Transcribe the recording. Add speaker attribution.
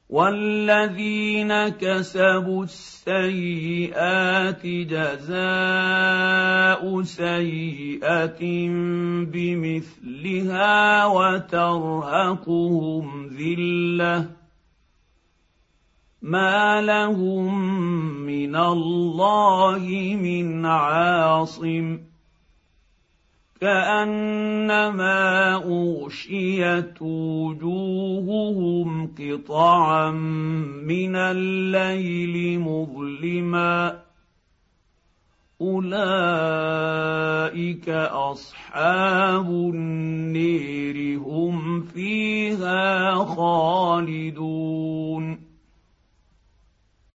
Speaker 1: والذين كسبوا السيئات جزاء سيئه بمثلها وترهقهم ذله ما لهم من الله من عاصم كأنما أغشيت وجوههم قطعا من الليل مظلما أولئك أصحاب النير هم فيها خالدون.